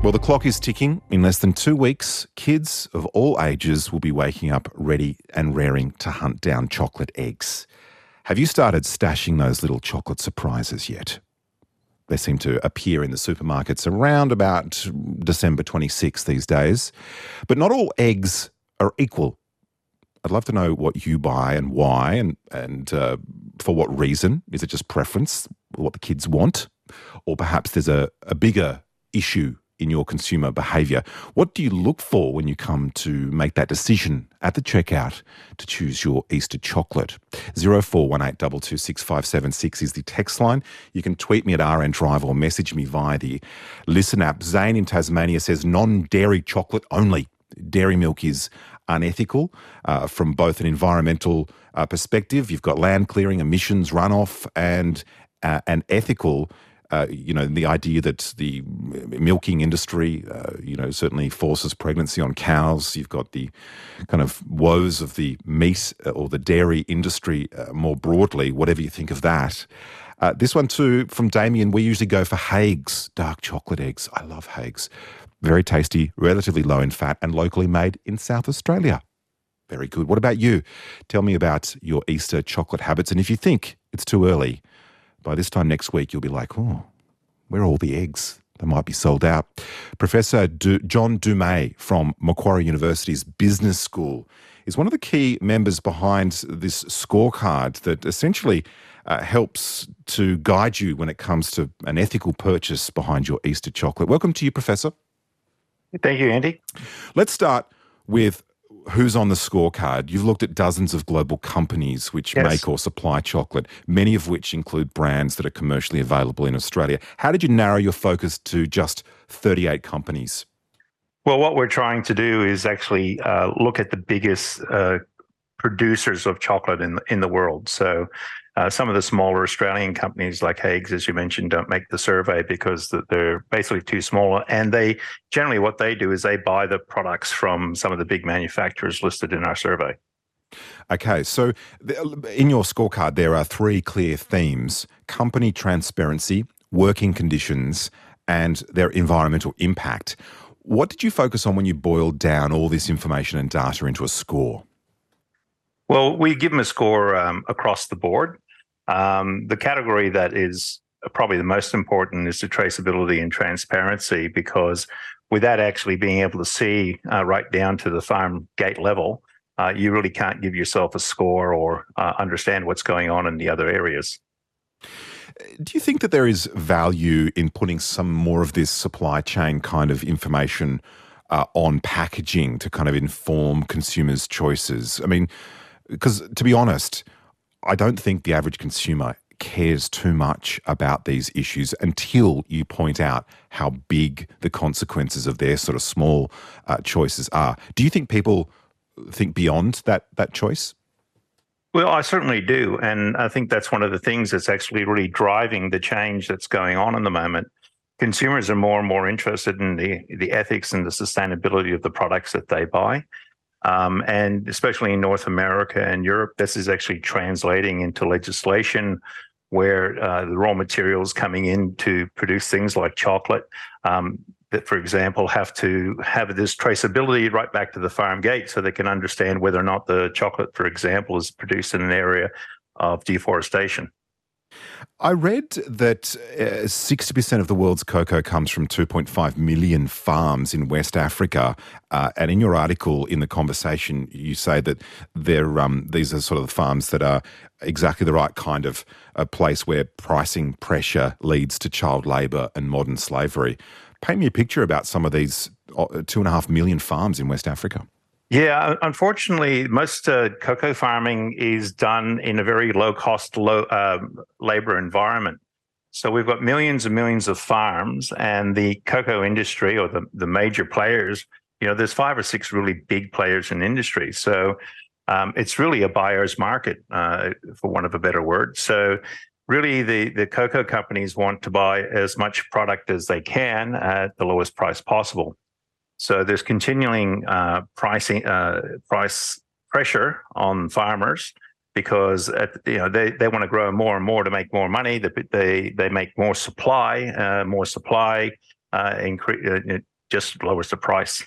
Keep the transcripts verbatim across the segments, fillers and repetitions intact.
Well, the clock is ticking. In less than two weeks, kids of all ages will be waking up ready and raring to hunt down chocolate eggs. Have you started stashing those little chocolate surprises yet? They seem to appear in the supermarkets around about December twenty-sixth these days. But not all eggs are equal. I'd love to know what you buy and why and, and uh, for what reason. Is it just preference, what the kids want? Or perhaps there's a, a bigger issue in your consumer behaviour. What do you look for when you come to make that decision at the checkout to choose your Easter chocolate? zero four one eight two two six five seven six is the text line. You can tweet me at R N Drive or message me via the Listen app. Zane in Tasmania says non-dairy chocolate only. Dairy milk is unethical uh, from both an environmental uh, perspective. You've got land clearing, emissions, runoff, and uh, an ethical Uh, you know, the idea that the milking industry, uh, you know, certainly forces pregnancy on cows. You've got the kind of woes of the meat or the dairy industry uh, more broadly, whatever you think of that. Uh, this one too, from Damien, we usually go for Haigh's dark chocolate eggs. I love Haigh's. Very tasty, relatively low in fat and locally made in South Australia. Very good. What about you? Tell me about your Easter chocolate habits. And if you think it's too early, by this time next week, you'll be like, oh, where are all the eggs? They might be sold out. Professor du- John Dumais from Macquarie University's Business School is one of the key members behind this scorecard that essentially uh, helps to guide you when it comes to an ethical purchase behind your Easter chocolate. Welcome to you, Professor. Thank you, Andy. Let's start with who's on the scorecard. You've looked at dozens of global companies which Yes. make or supply chocolate, many of which include brands that are commercially available in Australia. How did you narrow your focus to just thirty-eight companies? Well, what we're trying to do is actually uh, look at the biggest uh, producers of chocolate in in the world. So uh, some of the smaller Australian companies like Haigh's, as you mentioned, don't make the survey because they're basically too small. And they generally what they do is they buy the products from some of the big manufacturers listed in our survey. Okay, so in your scorecard, there are three clear themes: company transparency, working conditions, and their environmental impact. What did you focus on when you boiled down all this information and data into a score? Well, we give them a score um, across the board. Um, the category that is probably the most important is the traceability and transparency, because without actually being able to see uh, right down to the farm gate level, uh, you really can't give yourself a score or uh, understand what's going on in the other areas. Do you think that there is value in putting some more of this supply chain kind of information uh, on packaging to kind of inform consumers' choices? I mean, because to be honest, I don't think the average consumer cares too much about these issues until you point out how big the consequences of their sort of small uh, choices are. Do you think people think beyond that that choice? Well, I certainly do. And I think that's one of the things that's actually really driving the change that's going on in the moment. Consumers are more and more interested in the, the ethics and the sustainability of the products that they buy. Um, and especially in North America and Europe, this is actually translating into legislation where uh, the raw materials coming in to produce things like chocolate um, that, for example, have to have this traceability right back to the farm gate so they can understand whether or not the chocolate, for example, is produced in an area of deforestation. I read that uh, sixty percent of the world's cocoa comes from two point five million farms in West Africa. Uh, and in your article, in the conversation, you say that they're, um, these are sort of the farms that are exactly the right kind of a place where pricing pressure leads to child labour and modern slavery. Paint me a picture about some of these uh, two and a half million farms in West Africa. Yeah, unfortunately, most uh, cocoa farming is done in a very low-cost, low uh, labor environment. So we've got millions and millions of farms, and the cocoa industry, or the, the major players, you know, there's five or six really big players in the industry. So um, it's really a buyer's market, uh, for want of a better word. So really, the, the cocoa companies want to buy as much product as they can at the lowest price possible. So there's continuing uh, pricing uh, price pressure on farmers because at, you know they, they want to grow more and more to make more money. They they, they make more supply, uh, more supply uh, incre- uh, just lowers the price.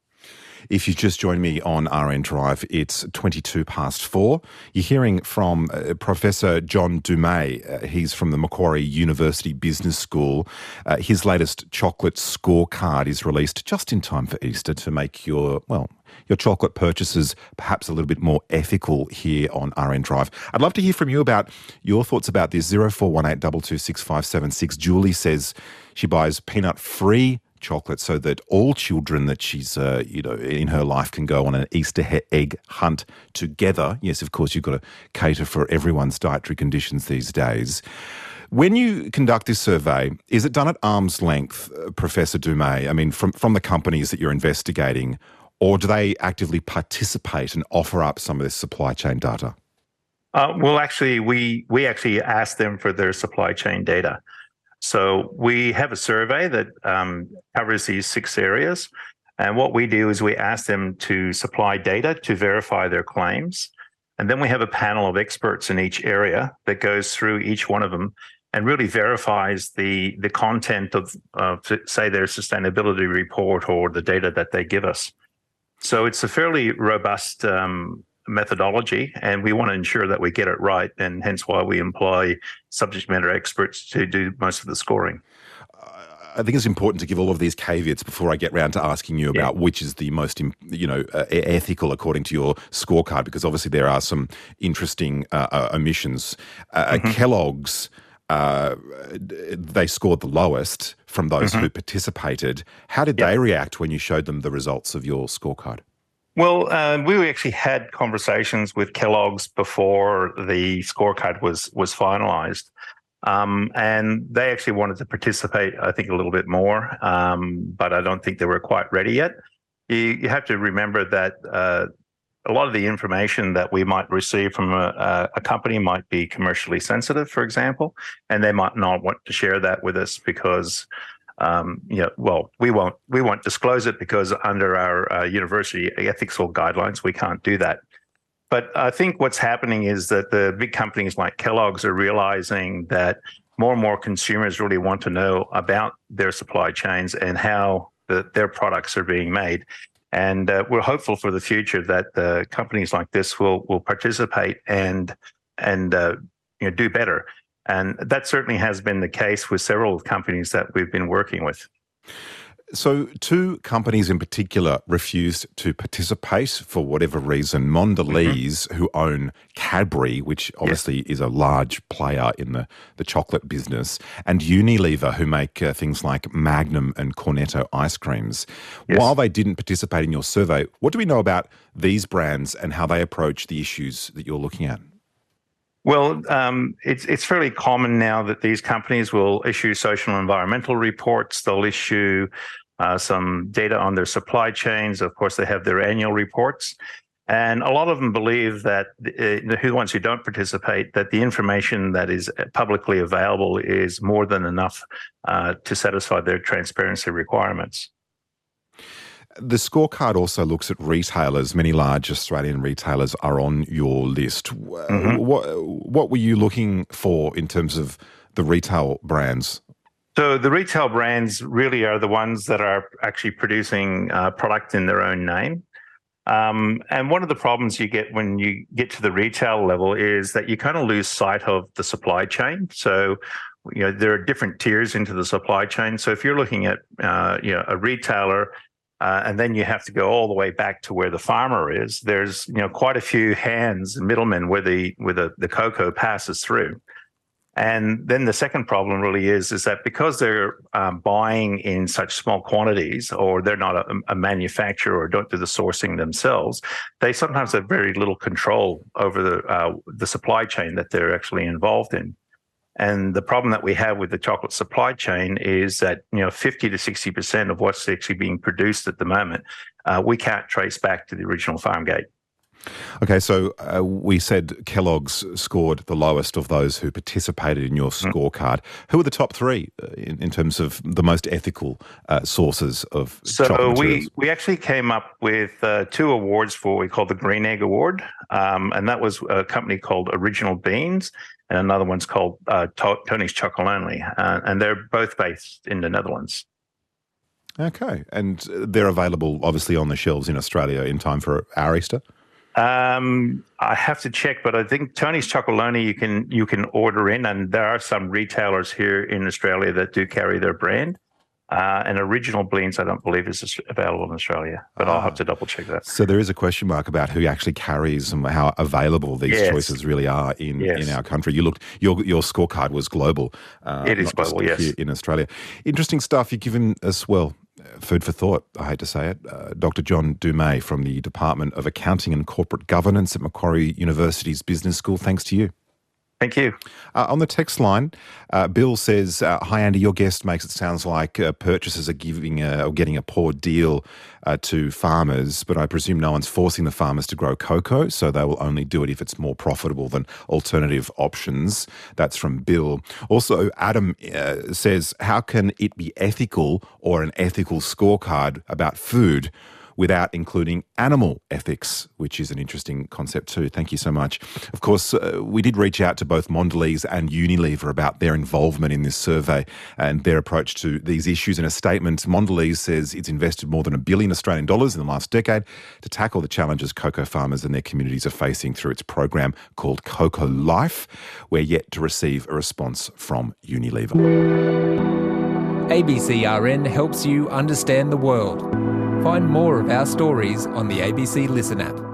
If you just joined me on R N Drive, it's twenty-two past four. You're hearing from uh, Professor John Dumais. Uh, he's from the Macquarie University Business School. Uh, his latest chocolate scorecard is released just in time for Easter to make your, well, your chocolate purchases perhaps a little bit more ethical here on R N Drive. I'd love to hear from you about your thoughts about this. zero four one eight two two six five seven six. Julie says she buys peanut-free chocolate so that all children that she's, uh, you know, in her life can go on an Easter he- egg hunt together. Yes, of course, you've got to cater for everyone's dietary conditions these days. When you conduct this survey, is it done at arm's length, uh, Professor Dumais? I mean, from, from the companies that you're investigating, or do they actively participate and offer up some of this supply chain data? Uh, well, actually, we we actually asked them for their supply chain data. So we have a survey that um, covers these six areas. And what we do is we ask them to supply data to verify their claims. And then we have a panel of experts in each area that goes through each one of them and really verifies the, the content of, uh, say, their sustainability report or the data that they give us. So it's a fairly robust um, methodology, and we want to ensure that we get it right, and hence why we employ subject matter experts to do most of the scoring. I think it's important to give all of these caveats before I get round to asking you about yeah. which is the most, you know, uh, ethical according to your scorecard, because obviously there are some interesting uh, uh, omissions. Uh, mm-hmm. Kellogg's, uh, they scored the lowest from those mm-hmm. who participated. How did yeah. they react when you showed them the results of your scorecard? Well, uh, we actually had conversations with Kellogg's before the scorecard was was finalised, um, and they actually wanted to participate, I think, a little bit more, um, but I don't think they were quite ready yet. You, you have to remember that uh, a lot of the information that we might receive from a, a company might be commercially sensitive, for example, and they might not want to share that with us because Um, you know, well, we won't we won't disclose it because under our uh, university ethical guidelines, we can't do that. But I think what's happening is that the big companies like Kellogg's are realizing that more and more consumers really want to know about their supply chains and how the, their products are being made. And uh, we're hopeful for the future that the companies like this will will participate and and uh, you know do better. And that certainly has been the case with several companies that we've been working with. So two companies in particular refused to participate for whatever reason. Mondelez, mm-hmm. who own Cadbury, which obviously yes. is a large player in the, the chocolate business, and Unilever, who make uh, things like Magnum and Cornetto ice creams. Yes. While they didn't participate in your survey, what do we know about these brands and how they approach the issues that you're looking at? Well, um, it's it's fairly common now that these companies will issue social and environmental reports. They'll issue uh, some data on their supply chains. Of course, they have their annual reports. And a lot of them believe that uh, the ones who don't participate, that the information that is publicly available is more than enough uh, to satisfy their transparency requirements. The scorecard also looks at retailers. Many large Australian retailers are on your list. Mm-hmm. What, what were you looking for in terms of the retail brands? So the retail brands really are the ones that are actually producing uh, product in their own name. Um, and one of the problems you get when you get to the retail level is that you kind of lose sight of the supply chain. So, you know, there are different tiers into the supply chain. So if you're looking at, uh, you know, a retailer, Uh, and then you have to go all the way back to where the farmer is. There's, you know, quite a few hands, middlemen, where the where the, the cocoa passes through. And then the second problem really is is that because they're um, buying in such small quantities, or they're not a, a manufacturer or don't do the sourcing themselves, they sometimes have very little control over the uh, the supply chain that they're actually involved in. And the problem that we have with the chocolate supply chain is that, you know, fifty to sixty percent of what's actually being produced at the moment, uh, we can't trace back to the original farm gate. Okay, so uh, we said Kellogg's scored the lowest of those who participated in your scorecard. Mm. Who are the top three in, in terms of the most ethical uh, sources of so chocolate materials? So we, we actually came up with uh, two awards for what we call the Green Egg Award, um, and that was a company called Original Beans, and another one's called uh, Tony's Chocolonely, uh, and they're both based in the Netherlands. Okay. And they're available, obviously, on the shelves in Australia in time for our Easter? Um, I have to check, but I think Tony's Chocolonely you can you can order in, and there are some retailers here in Australia that do carry their brand. Uh, and Original Beans, I don't believe is available in Australia, but ah. I'll have to double check that. So there is a question mark about who actually carries and how available these yes. choices really are in, yes. in our country. You looked your your scorecard was global. Uh, it is global, yes, here in Australia. Interesting stuff. You've given us well. Food for thought, I hate to say it. Uh, Doctor John Dumais from the Department of Accounting and Corporate Governance at Macquarie University's Business School. Thanks to you. Thank you. Uh, on the text line, uh, Bill says, uh, hi, Andy, your guest makes it sound like uh, purchasers are giving a, or getting a poor deal uh, to farmers, but I presume no one's forcing the farmers to grow cocoa, so they will only do it if it's more profitable than alternative options. That's from Bill. Also, Adam uh, says, how can it be ethical or an ethical scorecard about food without including animal ethics, which is an interesting concept too. Thank you so much. Of course, uh, we did reach out to both Mondelez and Unilever about their involvement in this survey and their approach to these issues. In a statement, Mondelez says it's invested more than a billion Australian dollars in the last decade to tackle the challenges cocoa farmers and their communities are facing through its program called Cocoa Life. We're yet to receive a response from Unilever. A B C R N helps you understand the world. Find more of our stories on the A B C Listen app.